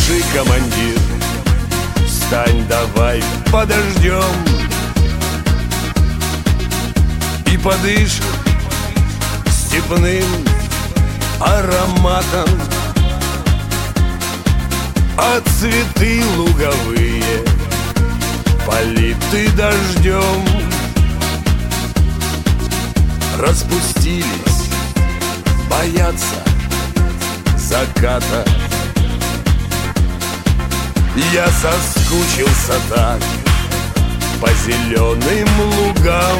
Слушай, командир, встань, давай подождем и подышим степным ароматом, а цветы луговые политы дождем распустились, боятся заката. Я соскучился так по зеленым лугам.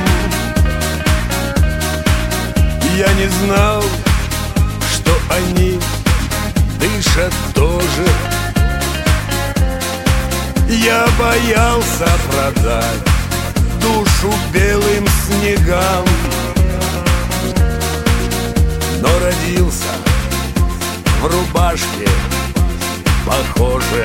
Я не знал, что они дышат тоже. Я боялся продать душу белым снегам, но родился в рубашке похоже.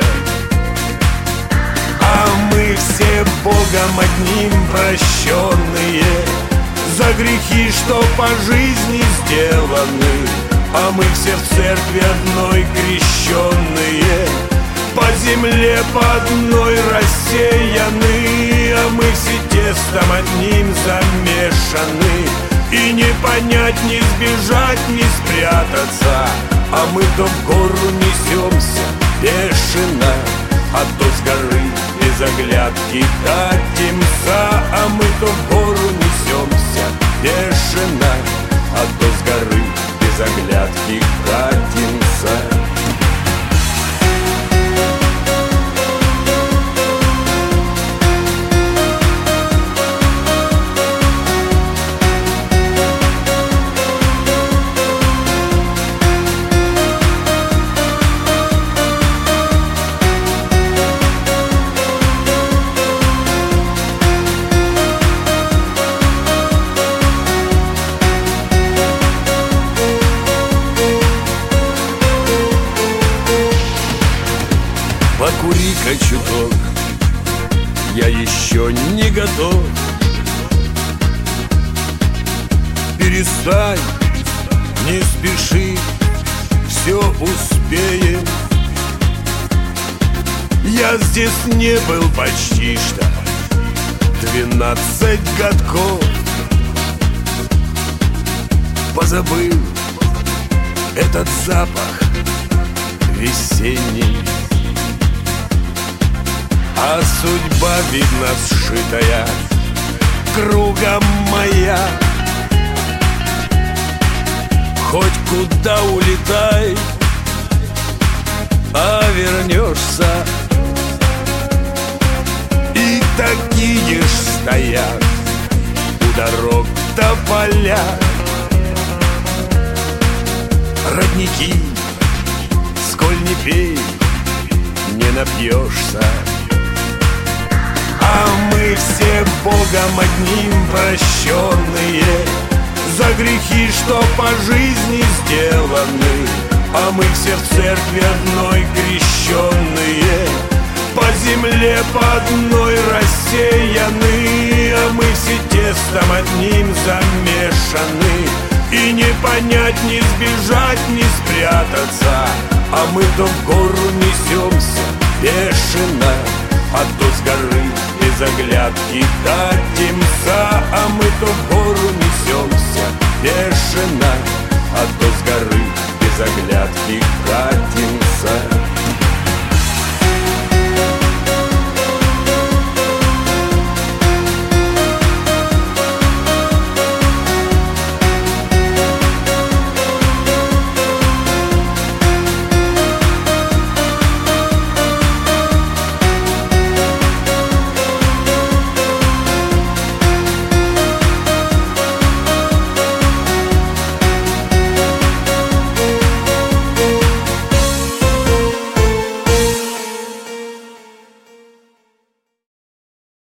А мы все Богом одним прощенные за грехи, что по жизни сделаны. А мы все в церкви одной крещенные, по земле по одной рассеяны. А мы все тестом одним замешаны, и не понять, не сбежать, не спрятаться. А мы то в гору несемся бешено, а то с горы без оглядки катимся. А мы то в гору несемся бешено, а то с горы без оглядки катимся. Покури-ка чуток, я еще не готов. Перестань, не спеши, все успеем. Я здесь не был почти что 12 годков. Позабыл этот запах весенний, а судьба, видно, сшитая кругом моя. Хоть куда улетай, а вернешься. И такие ж стоят у дорог тополя родники, сколь не пей, не напьешься. А мы все Богом одним прощенные за грехи, что по жизни сделаны. А мы все в церкви одной крещенные, по земле по одной рассеяны. А мы все тестом одним замешаны, и не понять, не сбежать, не спрятаться. А мы то в гору несемся бешено, а то с горы без оглядки катимся. А мы то в гору несемся бешено, а то с горы без оглядки катимся.